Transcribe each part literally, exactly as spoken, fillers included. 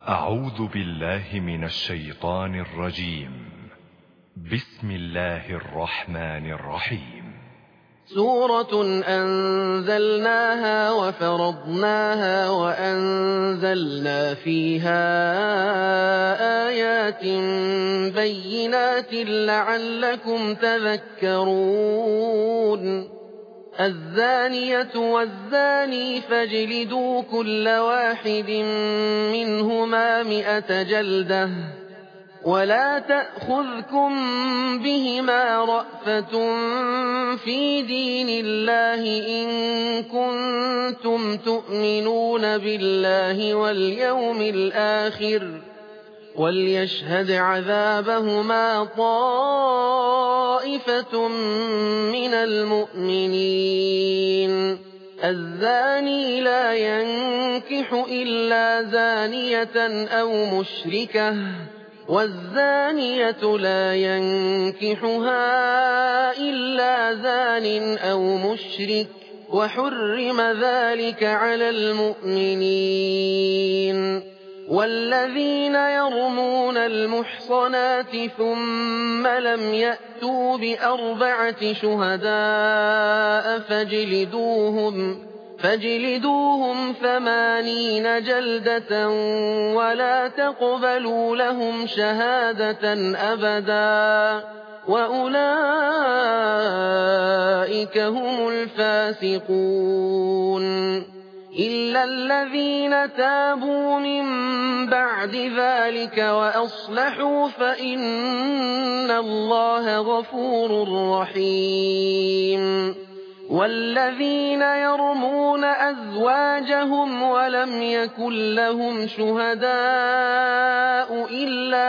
أعوذ بالله من الشيطان الرجيم. بسم الله الرحمن الرحيم. سورة أنزلناها وفرضناها وأنزلنا فيها آيات بينات لعلكم تذكرون. الزانية والزاني فاجلدوا كل واحد منهما مئة جلدة ولا تأخذكم بهما رأفة في دين الله إن كنتم تؤمنون بالله واليوم الآخر وليشهد عذابهما طائفة من المؤمنين. الزاني لا ينكح إلا زانية أو مشركة والزانية لا ينكحها إلا زان أو مشرك وحرم ذلك على المؤمنين. والذين يرمون المحصنات ثم لم يأتوا بأربعة شهداء فاجلدوهم فاجلدوهم ثمانين جلدة ولا تقبلوا لهم شهادة أبدا وأولئك هم الفاسقون. إلا الذين تابوا من بعد ذلك وأصلحوا فإن الله غفور رحيم. والذين يرمون أزواجهم ولم يكن لهم شهداء إلا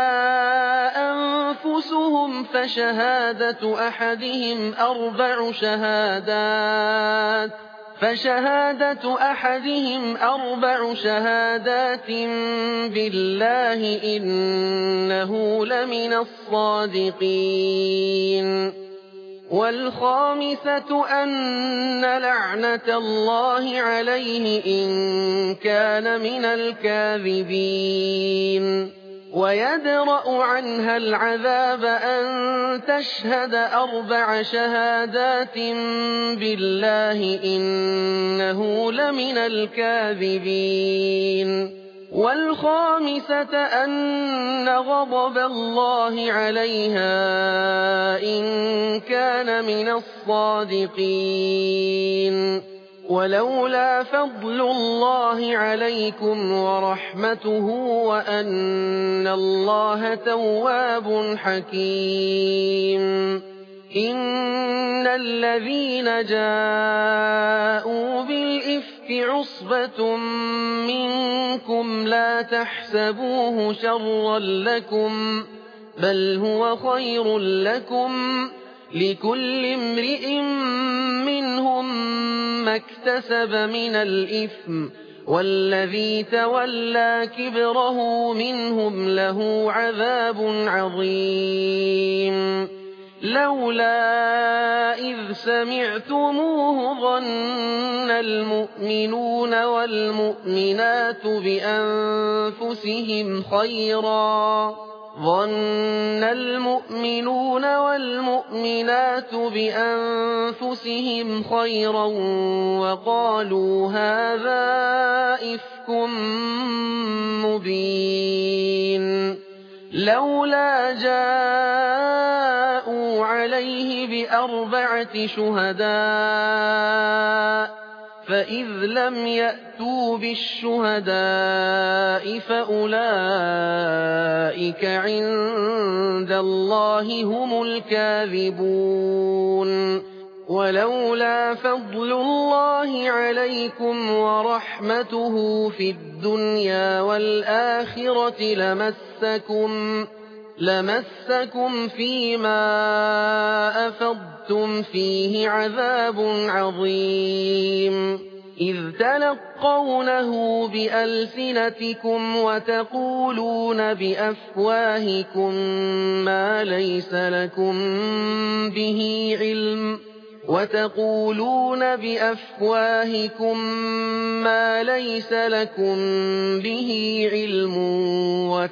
أنفسهم فشهادة أحدهم أربع شهادات فشهادة أحدهم أربع شهادات بالله إنه لمن الصادقين. والخامسة أن لعنة الله عليه إن كان من الكاذبين. ويدرأ عنها العذاب أن تشهد أربع شهادات بالله إنه لمن الكاذبين. والخامسة أن غضب الله عليها إن كان من الصادقين. ولولا فضل الله عليكم ورحمته وأن الله تواب حكيم. إن الذين جاءوا بالإفك عصبة منكم لا تحسبوه شرا لكم بل هو خير لكم لكل امرئ منهم ما اكتسب من الإثم والذي تولى كبره منهم له عذاب عظيم. لولا إذ سمعتموه ظن المؤمنون والمؤمنات بأنفسهم خيرا ظن المؤمنون والمؤمنات بأنفسهم خيرا وقالوا هذا إفك مبين. لولا جاءوا عليه بأربعة شهداء فإذ لم يأتوا بالشهداء فأولئك عند الله هم الكاذبون. ولولا فضل الله عليكم ورحمته في الدنيا والآخرة لمسكم لمسكم فيما أفضتم فيه عذاب عظيم. إذ تلقونه بألسنتكم وتقولون بأفواهكم ما ليس لكم به علم وتقولون بأفواهكم ما ليس لكم به علم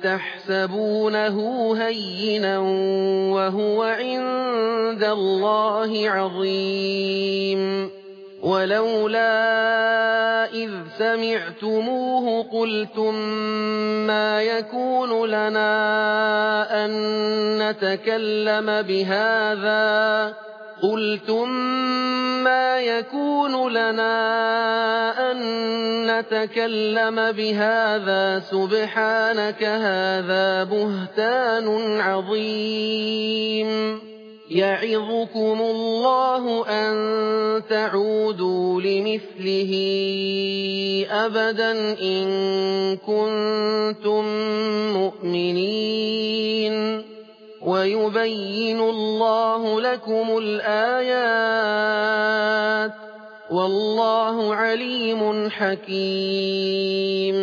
تحسبونه هينا وهو عند الله عظيم ولولا إذ سمعتموه قلتم ما يكون لنا أن نتكلم بهذا قلتم ما يكون لنا أن نتكلم بهذا سبحانك هذا بهتان عظيم يعظكم الله أن تعودوا لمثله أبدا إن كنتم مؤمنين ويبين الله لكم الآيات والله عليم حكيم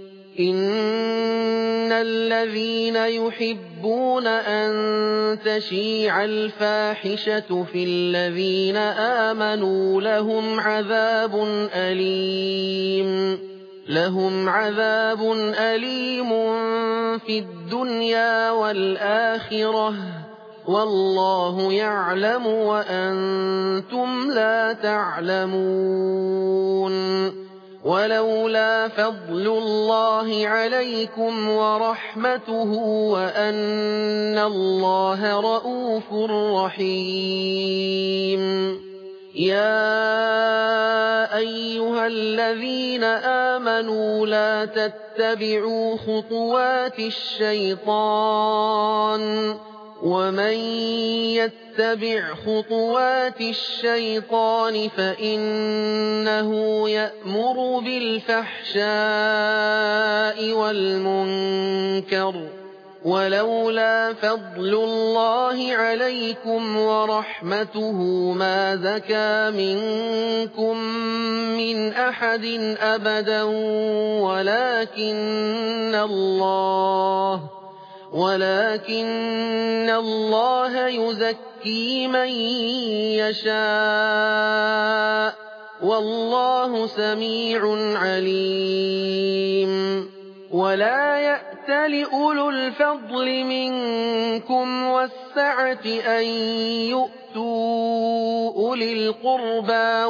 إن الذين يحبون أن تشيع الفاحشة في الذين آمنوا لهم عذاب أليم لهم عذاب أليم في الدنيا والآخرة والله يعلم وأنتم لا تعلمون ولولا فضل الله عليكم ورحمته وأن الله رءوف رحيم يا أيها الذين آمنوا لا تتبعوا خطوات الشيطان ومن يتبع خطوات الشيطان فإنه يأمر بالفحشاء والمنكر ولولا فضل الله عليكم ورحمته ما زكى منكم من أحد أبدا ولكن الله ولكن الله يزكي من يشاء والله سميع عليم ولا يأتل أولو الفضل منكم والسعة أن يؤتوا أولي القربى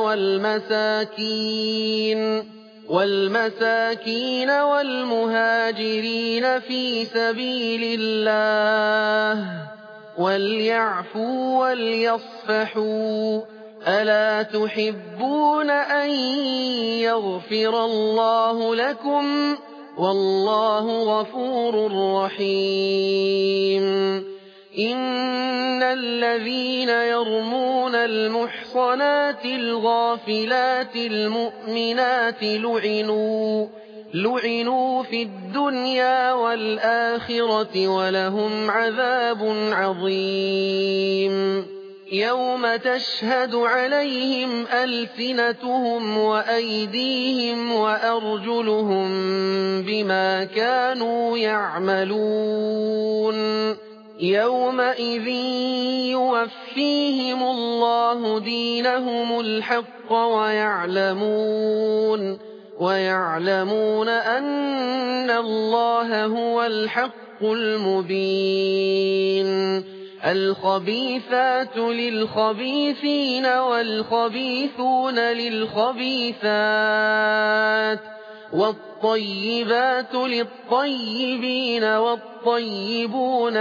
والمساكين والمساكين والمهاجرين في سبيل الله وليعفوا وليصفحوا ألا تحبون أن يغفر الله لكم والله غفور رحيم إن الذين يرمون المحصنات الغافلات المؤمنات لعنوا لعنوا في الدنيا والآخرة ولهم عذاب عظيم يوم تشهد عليهم ألسنتهم وأيديهم وأرجلهم بما كانوا يعملون يومئذ يوفيهم الله دينهم الحق ويعلمون ويعلمون أن الله هو الحق المبين الخبيثات للخبيثين والخبيثون للخبيثات والطيبات للطيبين والطيبون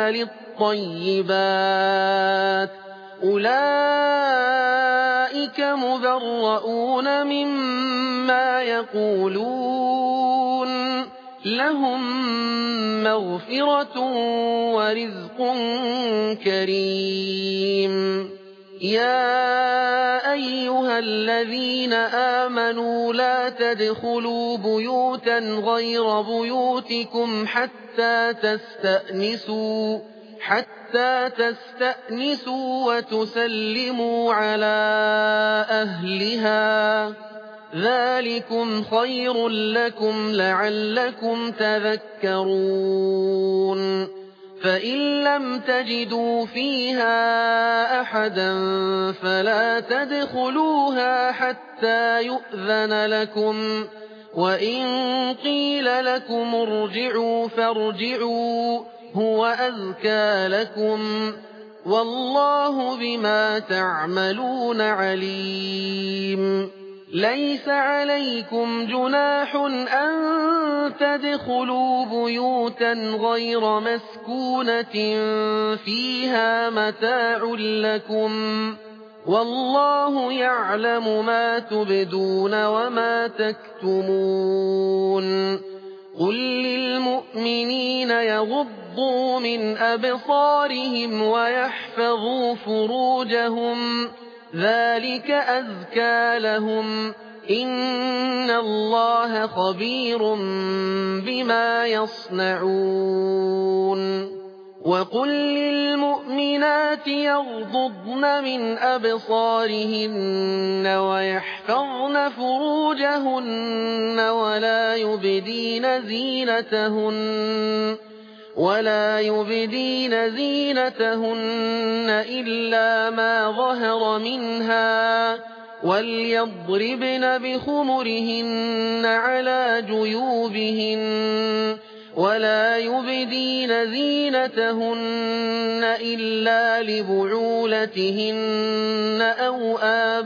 للطيبات أولئك مبرؤون مما يقولون لهم مغفرة ورزق كريم يا أيها الذين آمنوا لا تدخلوا بيوتا غير بيوتكم حتى تستأنسوا حتى تستأنسوا وتسلموا على أهلها ذلكم خير لكم لعلكم تذكرون فإن لم تجدوا فيها أحدا فلا تدخلوها حتى يؤذن لكم وإن قيل لكم ارجعوا فارجعوا هو أزكى لكم والله بما تعملون عليم ليس عليكم جناح أن تدخلوا بيوتا غير مسكونة فيها متاع لكم والله يعلم ما تبدون وما تكتمون قل للمؤمنين يغضوا من أبصارهم ويحفظوا فروجهم ذلك أزكى لهم إن الله خبير بما يصنعون وقل للمؤمنات يغضضن من أبصارهن ويحفظن فروجهن ولا يبدين زينتهن ولا يبدين زينتهن إلا ما ظهر منها وليضربن بخمرهن على جيوبهن ولا يبدين زينتهن إلا لبعولتهن أو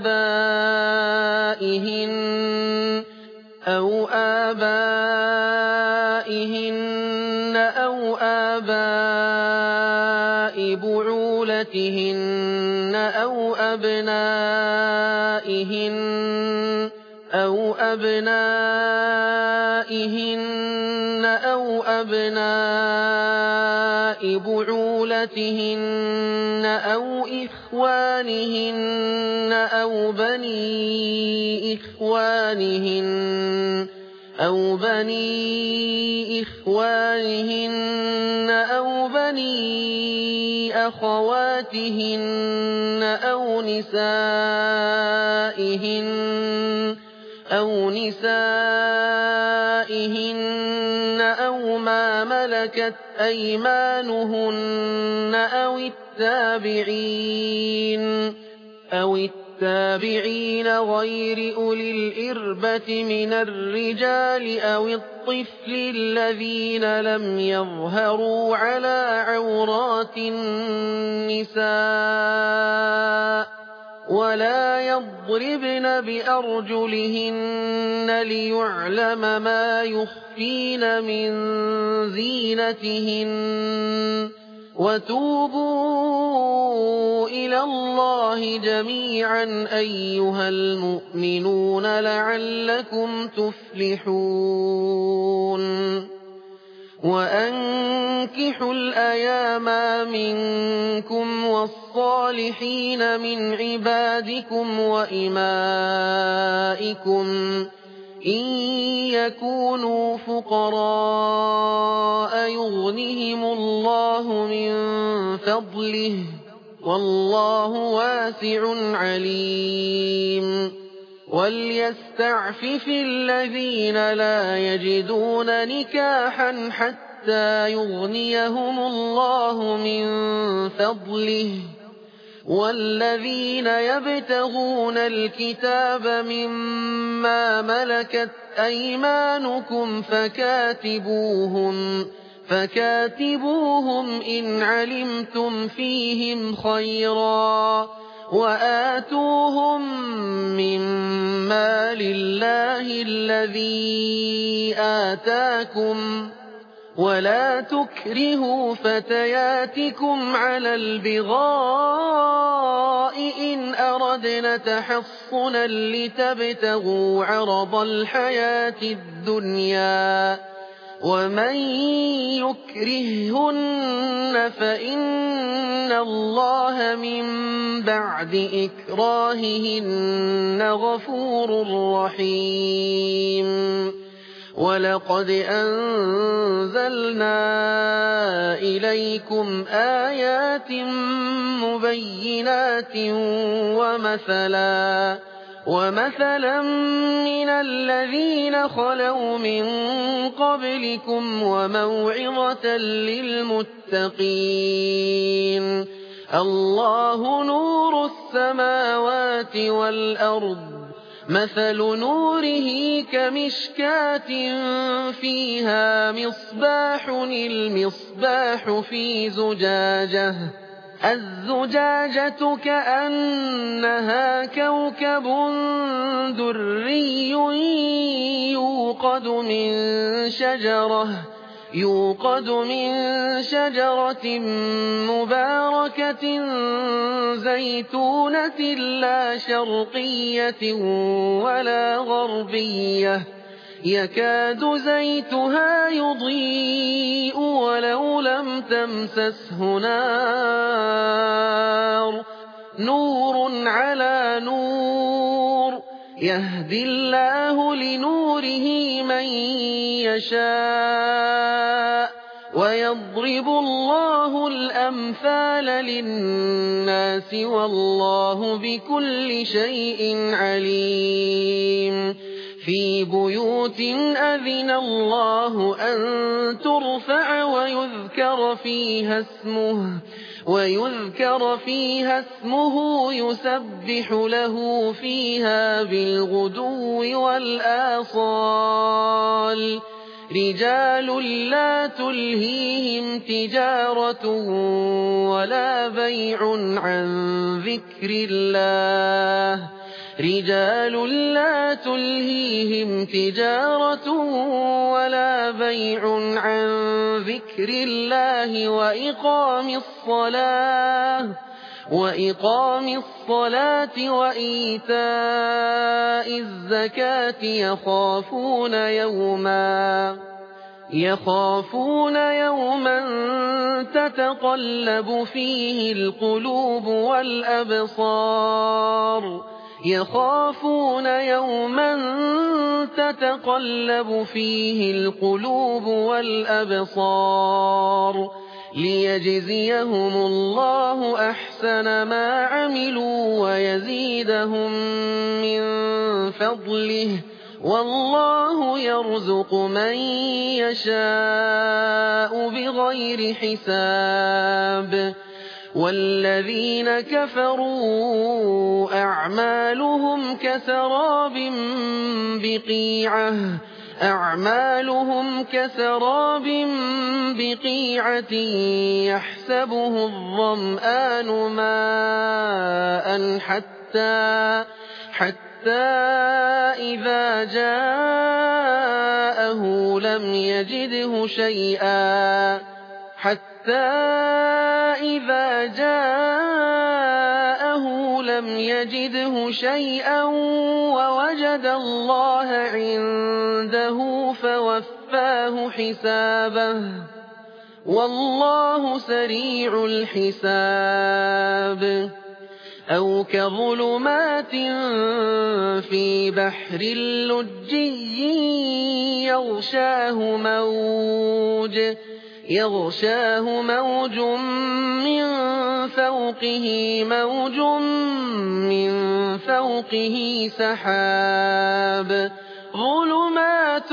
آبائهن أو آبائهن أو آباء بعولتهن أو أبنائهن أو أبنائهن أو أبناء بعولتهن أو إخوانهن أو بني إخوانهن أو بني إخوانهن أو بني أخواتهن أو نسائهن أو نسائهن أو ما ملكت أيمانهن أو التابعين أو التابعين غير أولي الإربة من الرجال أو الطفل الذين لم يظهروا على عورات النساء ولا يضربن بأرجلهن ليعلم ما يخفين من زينتهن وتوبوا إلى الله جميعا أيها المؤمنون لعلكم تفلحون وأنكحوا الأيام منكم والصالحين من عبادكم وإمائكم إن يكونوا فقراء يغنهم الله من فضله والله واسع عليم وليستعفف الذين لا يجدون نكاحا حتى يغنيهم الله من فضله والذين يبتغون الكتاب مما ملكت أيمانكم فكاتبوهم فكاتبوهم إن علمتم فيهم خيرا وآتوهم مما لله الذي آتاكم ولا تكرهوا فتياتكم على البغاء إن أردنا تحصنا لتبتغوا عرض الحياة الدنيا ومن يكرههن فإن الله من بعد إكراههن غفور رحيم ولقد أنزلنا إليكم آيات مبينات ومثلا ومثلا من الذين خلوا من قبلكم وموعظة للمتقين الله نور السماوات والأرض مثل نوره كمشكاة فيها مصباح المصباح في زجاجة الزجاجة كأنها كوكب دري يوقد من شجرة يوقد من شجرة مباركة زيتونة لا شرقية ولا غربية يكاد زيتها يضيء ولو لم تمسسه نار نور على نور يهدي الله لنوره من يشاء ويضرب الله الأمثال للناس والله بكل شيء عليم في بيوت أذن الله أن ترفع ويذكر فيها اسمه ويذكر فيها اسمه يسبح له فيها بالغدو والآصال رجال لا تلهيهم تجارة ولا بيع عن ذكر الله رجال لا تلهيهم تجارة ولا بيع عن ذكر الله وإقام الصلاة وإقام الصلاة وإيتاء الزكاة يخافون يوما يخافون يوما تتقلب فيه القلوب والأبصار يخافون يوما تتقلب فيه القلوب والأبصار ليجزيهم الله أحسن ما عملوا ويزيدهم من فضله والله يرزق من يشاء بغير حساب والذين كفروا أعمالهم كسراب بقيعة أعمالهم كسراب بقيعة يحسبه الظمآن ماء حتى حتى إذا جاءه لم يجده شيئا حتى إذا جاءه لم يجده شيئا ووجد الله عنده فوفاه حسابه والله سريع الحساب أو كظلمات في بحر لجي يغشاه موج يغشاه موج من فوقه موج من فوقه سحاب ظلمات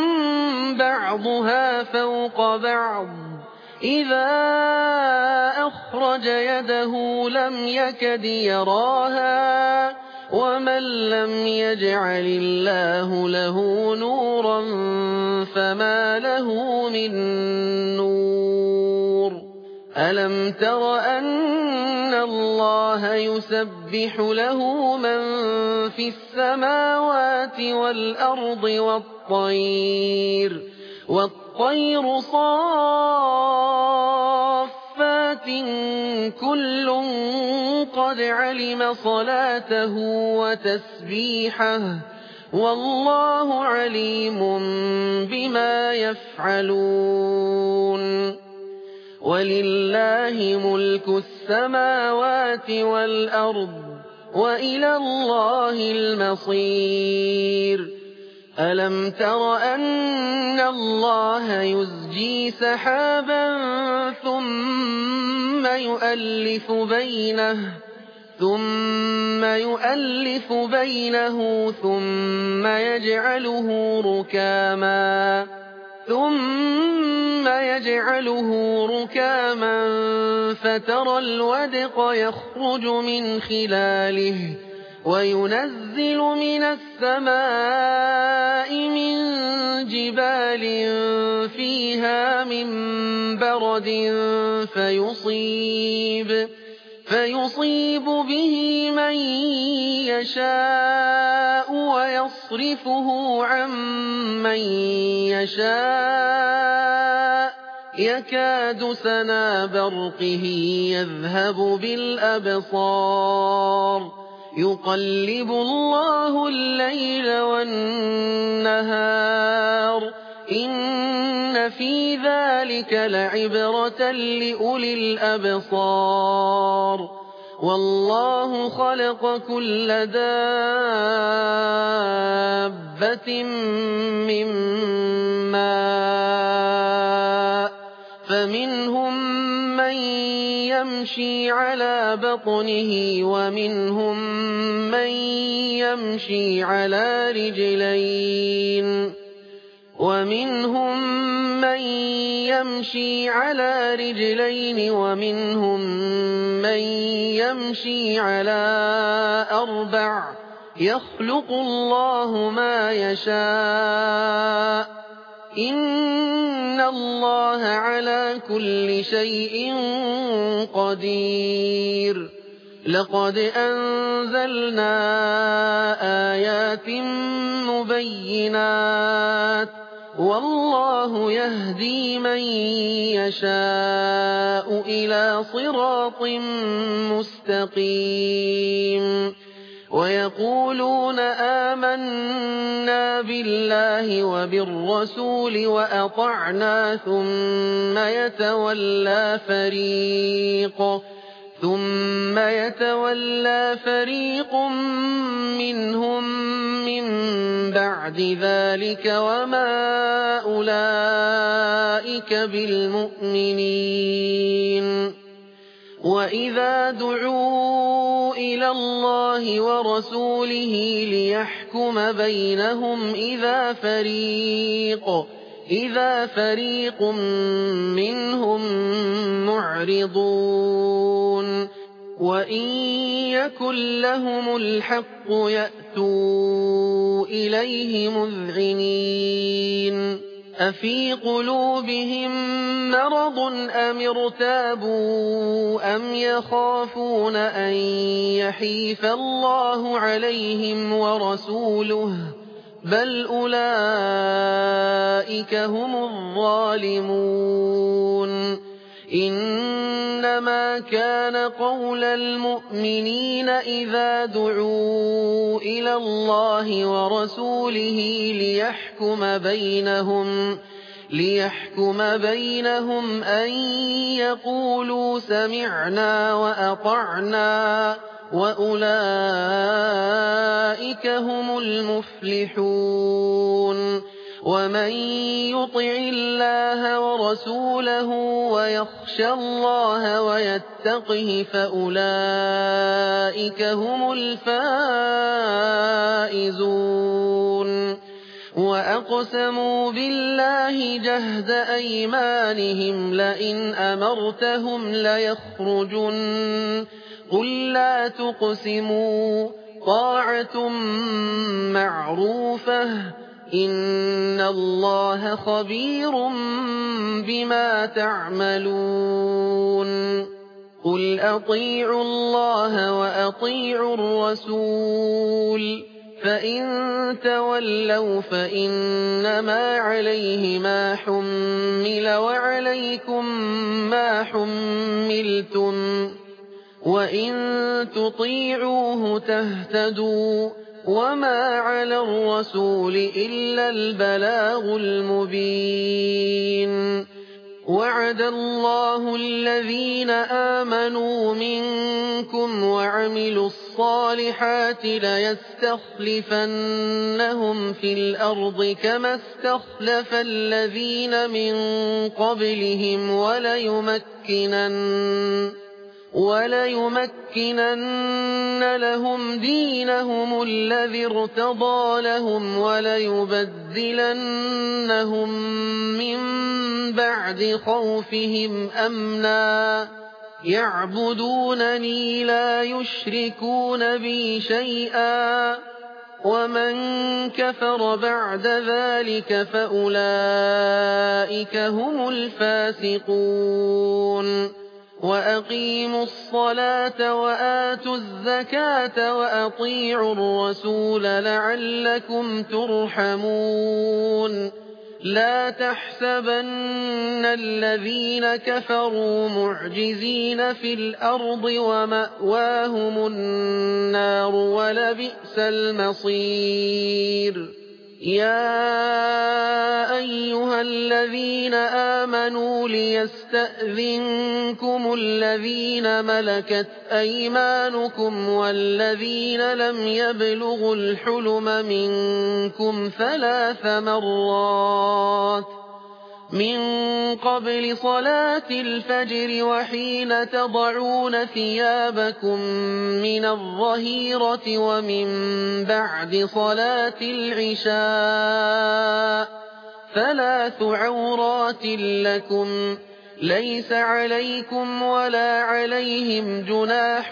بعضها فوق بعض إذا أخرج يده لم يكد يراها ومن لم يجعل الله له نورا فما له من نور ألم تر أن الله يسبح له من في السماوات والأرض والطير والطير صافات كل قد علم صلاته وتسبيحه والله عليم بما يفعلون ولله ملك السماوات والأرض وإلى الله المصير ألم تر أن الله يزجي سحابا ثم يؤلف بينه ثم يؤلف بينه ثم يجعله ركاما ثم يجعله ركاما فترى الودق يخرج من خلاله وينزل من السماء من جبال فيها من برد فيصيب فيصيب به من يشاء ويصرفه عن من يشاء يكاد سنا برقه يذهب بالأبصار يقلب الله الليل والنهار إن في ذلك لعبرة لأولي الأبصار والله خلق كل دابة من ماء فمنهم من يمشي على بطنه ومنهم من يمشي على رجلين ومنهم من يمشي على رجلين ومنهم من يمشي على أربع يخلق الله ما يشاء إن الله على كل شيء قدير لقد أنزلنا آيات مبينات والله يهدي من يشاء إلى صراط مستقيم ويقولون آمنا بالله وبالرسول وأطعنا ثم يتولى فريق ثم يتولى فريق منهم من بعد ذلك وما أولئك بالمؤمنين وإذا دعوا إلى الله ورسوله ليحكم بينهم إذا فريق إذا فريق منهم معرضون وإن يكن لهم الحق يأتوا إليه مذعنين أفي قلوبهم مرض أم ارتابوا أم يخافون أن يحيف الله عليهم ورسوله بل أولئك هم الظالمون إنما كان قول المؤمنين إذا دعوا إلى الله ورسوله ليحكم بينهم ليحكم بينهم أن يقولوا سمعنا وأطعنا وأولئك هم المفلحون ومن يطع الله ورسوله ويخشى الله ويتقه فأولئك هم الفائزون وأقسموا بالله جهد أيمانهم لئن أمرتهم ليخرجن قل لا تقسموا طاعة معروفة إن الله خبير بما تعملون قل أطيعوا الله وأطيعوا الرسول فإن تولوا فإنما عليه ما حمل وعليكم ما حملتم وإن تطيعوه تهتدوا وما على الرسول إلا البلاغ المبين وعد الله الذين آمنوا منكم وعملوا الصالحات ليستخلفنهم في الأرض كما استخلف الذين من قبلهم وليمكنن وليمكنن لهم دينهم الذي ارتضى لهم وليبدلنهم من بعد خوفهم أمنا يعبدونني لا يشركون بي شيئا ومن كفر بعد ذلك فأولئك هم الفاسقون وأقيموا الصلاة وآتوا الزكاة وأطيعوا الرسول لعلكم ترحمون لا تحسبن الذين كفروا معجزين في الأرض ومأواهم النار ولبئس المصير يا أيها الذين آمنوا ليستأذنكم الذين ملكت أيمانكم والذين لم يبلغوا الحلم منكم ثلاث مرات من قبل صلاة الفجر وحين تضعون ثيابكم من الظهيرة ومن بعد صلاة العشاء ثلاث عورات لكم ليس عليكم ولا عليهم جناح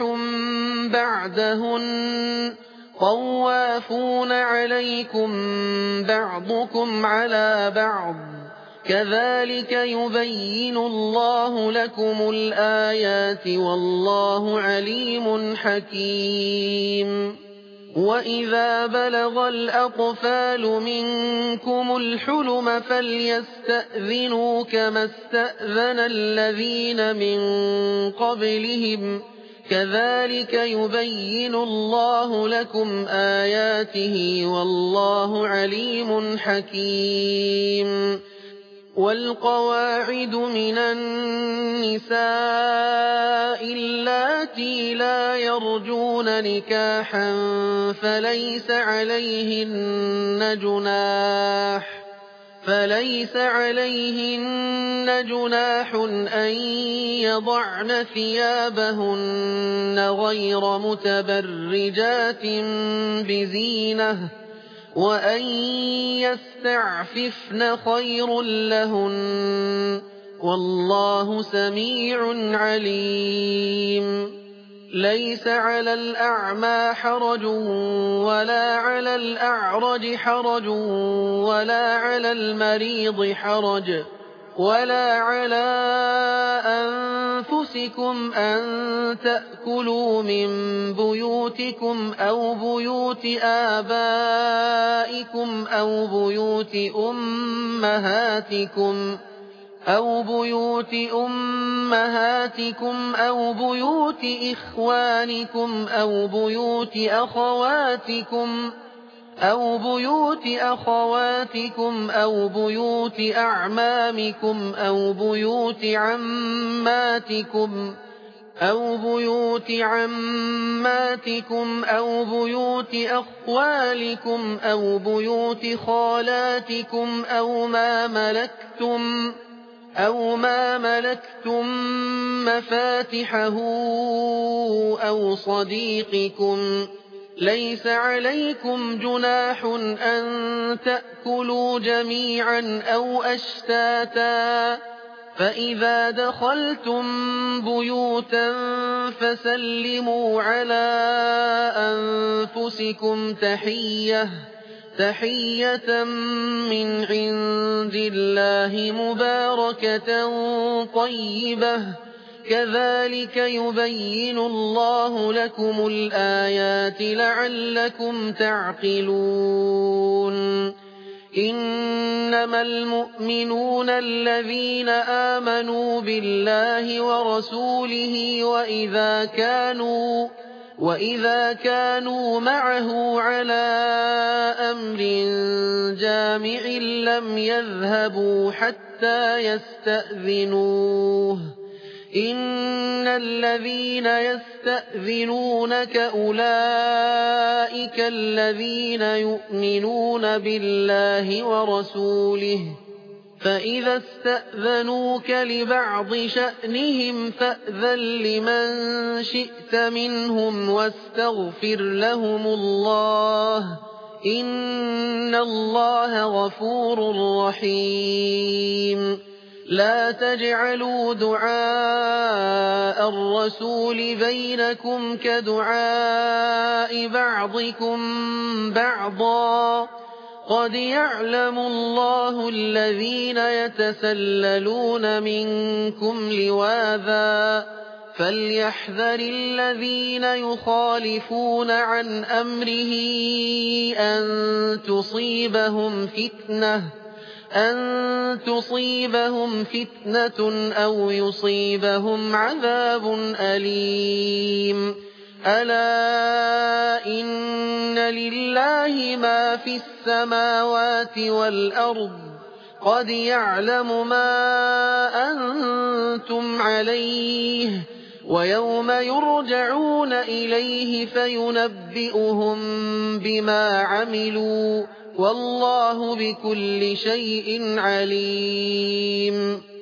بعدهن طوافون عليكم بعضكم على بعض كذلك يبين الله لكم الآيات والله عليم حكيم وإذا بلغ الأطفال منكم الحلم فليستأذنوا كما استأذن الذين من قبلهم كذلك يبين الله لكم آياته والله عليم حكيم والقواعد من النساء اللاتي لا يرجون نكاحا فليس عليهن جناح فليس عليهن جناح أن يضعن ثيابهن غير متبرجات بزينة وأن يستعففن خير لهن والله سميع عليم ليس على الأعمى حرج ولا على الأعرج حرج ولا على المريض حرج ولا على أنفسكم أن تأكلوا من بيوتكم أو بيوت آبائكم أو بيوت أمهاتكم أو بيوت أمهاتكم أو بيوت إخوانكم أو بيوت أخواتكم أو بيوت أخواتكم أو بيوت أعمامكم أو بيوت عماتكم أو بيوت عماتكم أو بيوت أخوالكم أو بيوت خالاتكم أو ما ملكتم أو ما ملكتم مفاتحه أو صديقكم ليس عليكم جناح أن تأكلوا جميعا أو أشتاتا فإذا دخلتم بيوتا فسلموا على أنفسكم تحية تحية من عند الله مباركة طيبة كذلك يبين الله لكم الآيات لعلكم تعقلون إنما المؤمنون الذين آمنوا بالله ورسوله وإذا كانوا وإذا كانوا معه على أمر جامع لم يذهبوا حتى يستأذنوه إن الذين يستأذنونك أولئك الذين يؤمنون بالله ورسوله فإذا استأذنوك لبعض شأنهم فأذن لمن شئت منهم واستغفر لهم الله إن الله غفور رحيم لا تجعلوا دعاء الرسول بينكم كدعاء بعضكم بعضا قد يعلم الله الذين يتسللون منكم لواذا فليحذر الذين يخالفون عن أمره أن تصيبهم فتنة أن تصيبهم فتنة أو يصيبهم عذاب أليم ألا إن لله ما في السماوات والأرض قد يعلم ما أنتم عليه ويوم يرجعون إليه فينبئهم بما عملوا والله بكل شيء عليم